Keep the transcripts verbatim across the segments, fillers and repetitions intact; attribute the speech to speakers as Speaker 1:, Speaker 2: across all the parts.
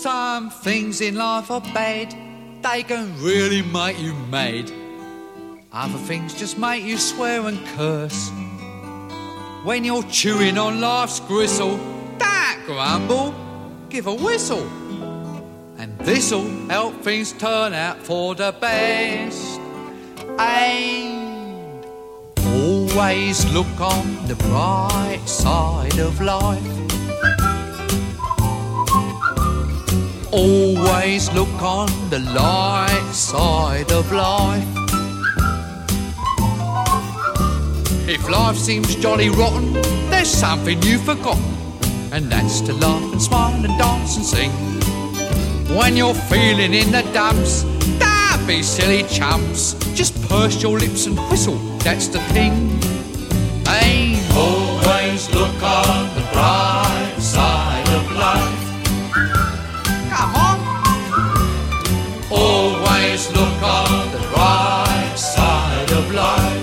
Speaker 1: Some things in life are bad, they can really make you mad. Other things just make you swear and curse. When you're chewing on life's gristle, don't grumble, give a whistle. And this'll help things turn out for the best. And always look on the bright side of life. Always look on the light side of life. If life seems jolly rotten, there's something you've forgotten, and that's to laugh and smile and dance and sing. When you're feeling in the dumps, don't be silly chumps. Just purse your lips and whistle, that's the thing. Hey, always look on the bright side of life. Come on. Always look on the right side of life.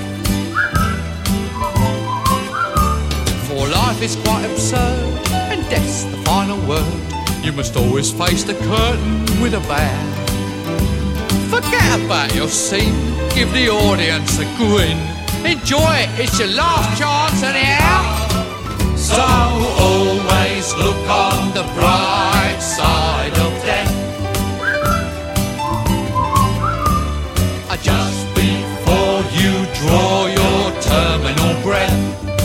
Speaker 1: For life is quite absurd, and death's the final word. You must always face the curtain with a bow. Forget about your scene, give the audience a grin. Enjoy it, it's your last chance anyhow. So always look on the bright side of death. Just before you draw your terminal breath.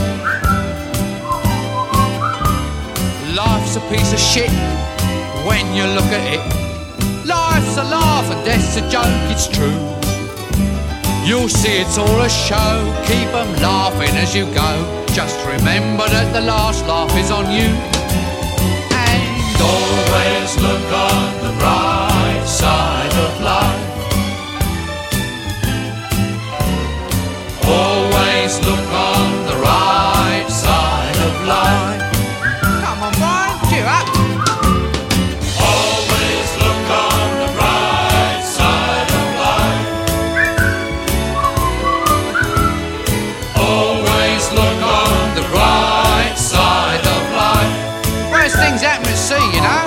Speaker 1: Life's a piece of shit when you look at it. Life's a laugh and death's a joke, it's true. You'll see it's all a show, keep 'em laughing as you go. Just remember that the last laugh is on you. And always look on the bright side of life. Always look on the right side of life. Come on, Brian, cheer up. Always look on the right side of life. Always look on the right side of life. Worst things happen at sea, you know.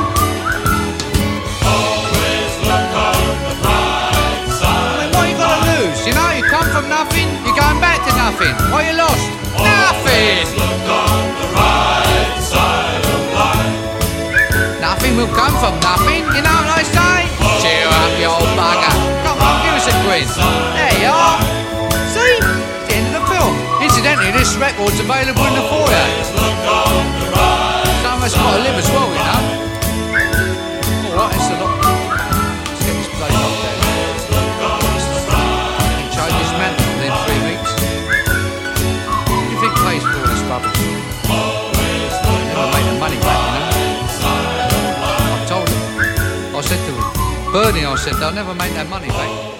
Speaker 1: Always look on the right side. I mean, what you got to lose? You know, you come from nothing, you're going back to nothing. What you lost? Nothing. Always look on the right side of life. Nothing will come from nothing, you know what I say? Cheer up, you old bugger. Come on, give us a quiz. There you are. See? It's the end of the film. Incidentally, this record's available in the foyer. Some of us got to live as well, you know. Alright, it's a lot. Let's get this place up there. Change this man within three weeks. What do you think pays for all this rubbish? Never make the money back, you know. I told him. I said to him, Bernie, I said, they'll never make that money back.